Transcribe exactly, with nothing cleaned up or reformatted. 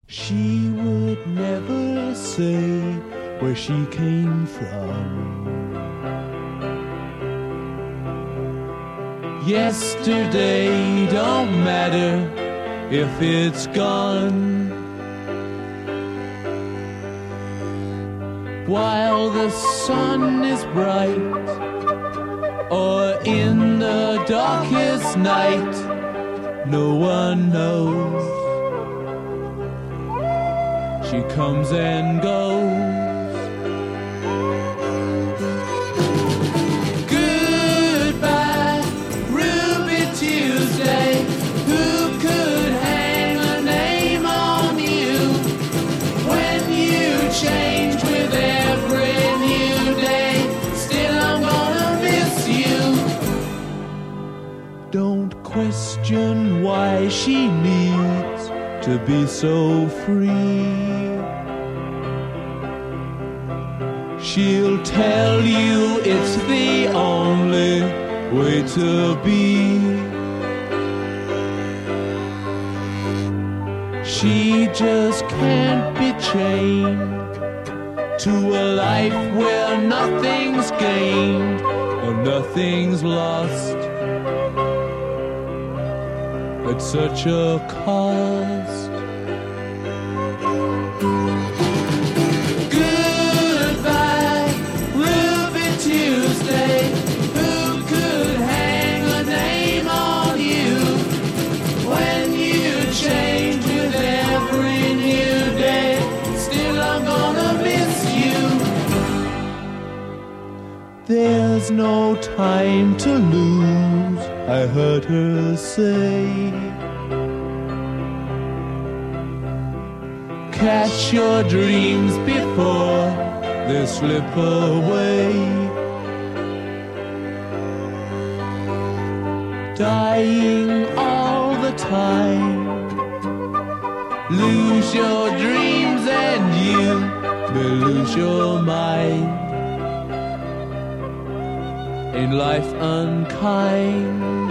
She would never say where she came from. Yesterday don't matter if it's gone. While the sun is bright, or in the darkest night, no one knows. She comes and goes. Goodbye, Ruby Tuesday. Who could hang a name on you when you change with every new day? Still I'm gonna miss you. Don't question why she needs to be so free. She'll tell you it's the only way to be. She just can't be chained to a life where nothing's gained or nothing's lost at such a cost. Goodbye, Ruby Tuesday. Who could hang a name on you when you change with every new day? Still I'm gonna miss you. There's no time to lose, I heard her say. Catch your dreams before they slip away. Dying all the time. Lose your dreams and you may lose your mind. In life unkind.